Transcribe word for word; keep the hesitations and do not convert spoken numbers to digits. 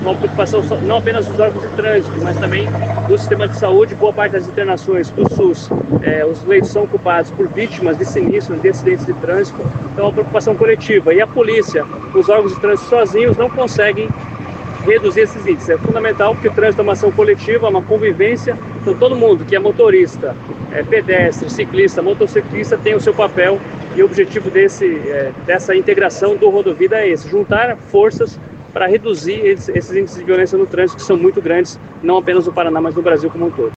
uma preocupação não apenas dos órgãos de trânsito, mas também do sistema de saúde. Boa parte das internações do SUS, é, os leitos são ocupados por vítimas de sinistros, de acidentes de trânsito. Então é uma preocupação coletiva. E a polícia, os órgãos de trânsito sozinhos não conseguem reduzir esses índices. É fundamental porque o trânsito é uma ação coletiva, uma convivência. Então todo mundo que é motorista, é pedestre, ciclista, motociclista tem o seu papel, e o objetivo desse, é, dessa integração do Rodovida é esse: juntar forças para reduzir esses, esses índices de violência no trânsito, que são muito grandes, não apenas no Paraná, mas no Brasil como um todo.